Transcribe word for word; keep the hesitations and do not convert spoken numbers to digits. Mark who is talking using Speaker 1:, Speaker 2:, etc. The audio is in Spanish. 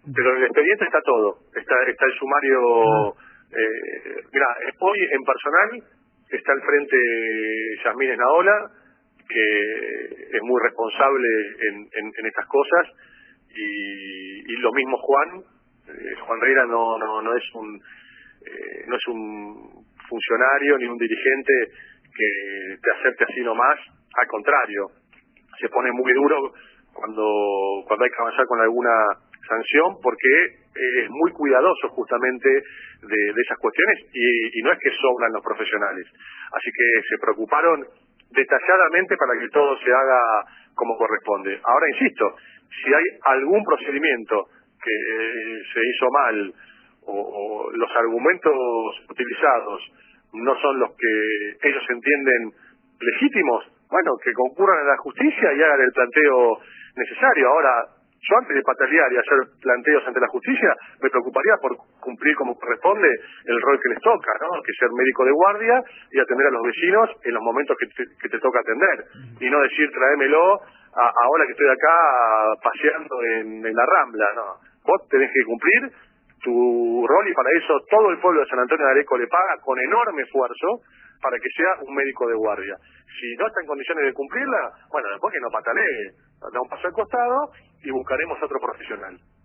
Speaker 1: pero en el expediente está todo, está está el sumario. Eh, mira, hoy en personal está al frente Yasmín Esnaola, que es muy responsable en, en, en estas cosas, y, y lo mismo Juan. eh, Juan Reira no no no es un eh, no es un funcionario ni un dirigente que te acepte así nomás, al contrario, se pone muy duro cuando cuando hay que avanzar con alguna sanción, porque es muy cuidadoso justamente de, de esas cuestiones, y, y no es que sobran los profesionales. Así que se preocuparon detalladamente para que todo se haga como corresponde. Ahora insisto, si hay algún procedimiento que eh, se hizo mal, o, o los argumentos utilizados no son los que ellos entienden legítimos, bueno, que concurran a la justicia y hagan el planteo necesario. Ahora, yo antes de patalear y hacer planteos ante la justicia, me preocuparía por cumplir como corresponde el rol que les toca, ¿no? Que ser médico de guardia y atender a los vecinos en los momentos que te, que te toca atender. Y no decir, tráemelo a, ahora que estoy acá paseando en, en la Rambla, ¿no? Vos tenés que cumplir tu rol, y para eso todo el pueblo de San Antonio de Areco le paga con enorme esfuerzo para que sea un médico de guardia. Si no está en condiciones de cumplirla, bueno, después que no patalee, da un paso al costado y buscaremos otro profesional.